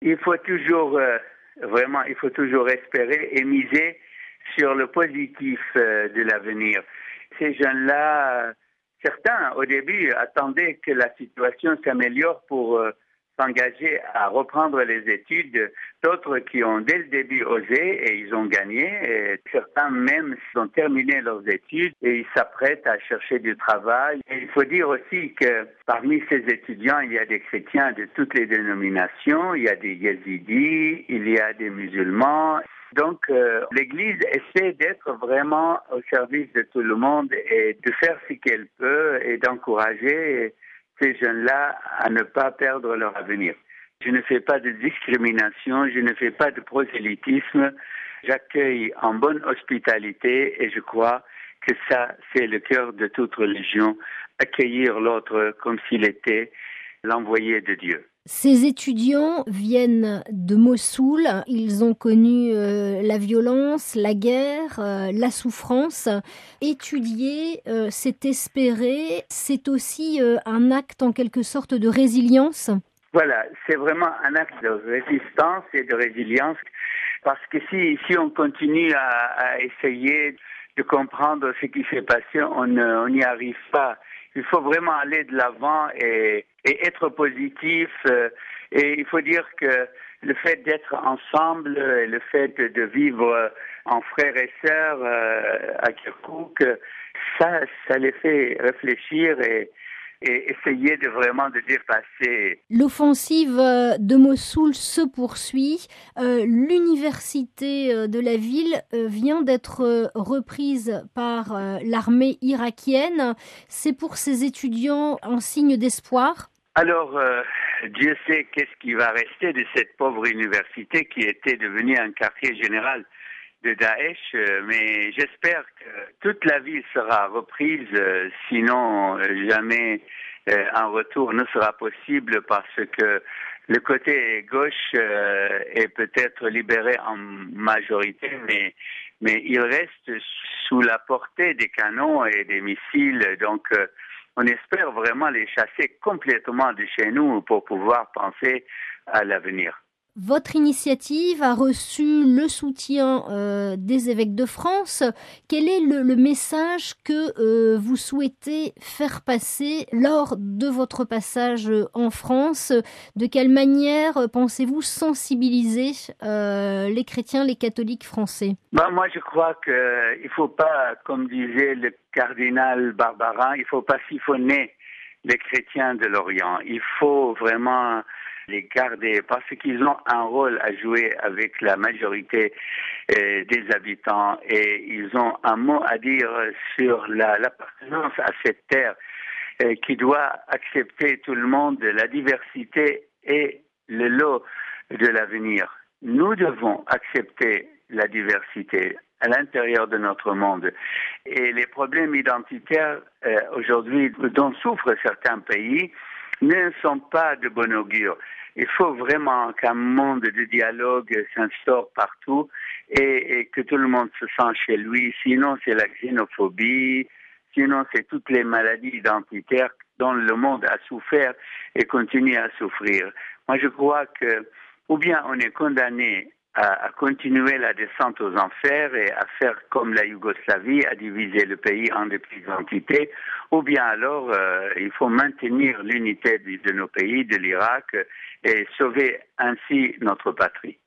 Il faut toujours, vraiment, il faut toujours espérer et miser sur le positif de l'avenir. Ces jeunes-là, certains au début attendaient que la situation s'améliore pour s'engager à reprendre les études. D'autres qui ont dès le début osé et ils ont gagné. Et certains même ont terminé leurs études et ils s'apprêtent à chercher du travail. Et il faut dire aussi que parmi ces étudiants, il y a des chrétiens de toutes les dénominations, il y a des yézidis, il y a des musulmans. Donc, l'Église essaie d'être vraiment au service de tout le monde et de faire ce qu'elle peut et d'encourager ces jeunes-là à ne pas perdre leur avenir. Je ne fais pas de discrimination, je ne fais pas de prosélytisme. J'accueille en bonne hospitalité et je crois que ça, c'est le cœur de toute religion, accueillir l'autre comme s'il était l'envoyé de Dieu. Ces étudiants viennent de Mossoul, ils ont connu la violence, la guerre, la souffrance. Étudier, c'est espérer, c'est aussi un acte en quelque sorte de résilience. Voilà, c'est vraiment un acte de résistance et de résilience parce que si on continue à essayer de comprendre ce qui s'est passé, on n'y arrive pas. Il faut vraiment aller de l'avant et être positif. Et il faut dire que le fait d'être ensemble, le fait de vivre en frères et sœurs à Kirkouk, ça les fait réfléchir et essayer de dépasser. L'offensive de Mossoul se poursuit. L'université de la ville vient d'être reprise par l'armée irakienne. C'est pour ces étudiants un signe d'espoir? Alors, Dieu sait qu'est-ce qui va rester de cette pauvre université qui était devenue un quartier général de Daesh, mais j'espère que toute la ville sera reprise, sinon jamais un retour ne sera possible parce que le côté gauche est peut-être libéré en majorité, mais il reste sous la portée des canons et des missiles, donc on espère vraiment les chasser complètement de chez nous pour pouvoir penser à l'avenir. Votre initiative a reçu le soutien des évêques de France. Quel est le message que vous souhaitez faire passer lors de votre passage en France? De quelle manière pensez-vous sensibiliser les chrétiens, les catholiques français? Moi, je crois qu'il ne faut pas, comme disait le cardinal Barbarin, il ne faut pas siphonner les chrétiens de l'Orient. Il faut vraiment les garder parce qu'ils ont un rôle à jouer avec la majorité des habitants et ils ont un mot à dire sur l'appartenance à cette terre qui doit accepter tout le monde, la diversité et le lot de l'avenir. Nous devons accepter la diversité à l'intérieur de notre monde. Et les problèmes identitaires aujourd'hui dont souffrent certains pays ne sont pas de bon augure. Il faut vraiment qu'un monde de dialogue s'instaure partout et que tout le monde se sente chez lui. Sinon, c'est la xénophobie, sinon c'est toutes les maladies identitaires dont le monde a souffert et continue à souffrir. Moi, je crois que ou bien on est condamné à continuer la descente aux enfers et à faire comme la Yougoslavie, à diviser le pays en des petites entités, ou bien alors il faut maintenir l'unité de nos pays, de l'Irak, et sauver ainsi notre patrie.